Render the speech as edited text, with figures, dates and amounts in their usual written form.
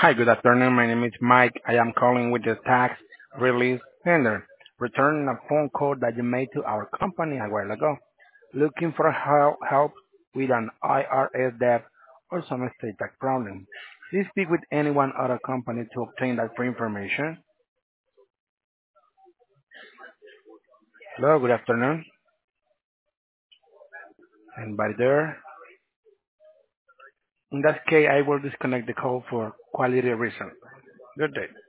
Hi, good afternoon. My name is Mike. I am calling with the tax release center, returning a phone call that you made to our company a while ago, looking for help with an IRS debt or some estate tax problem. Please speak with anyone at our company to obtain that free information. Hello, good afternoon. Anybody there? In that case, I will disconnect the call for quality reason. Good day.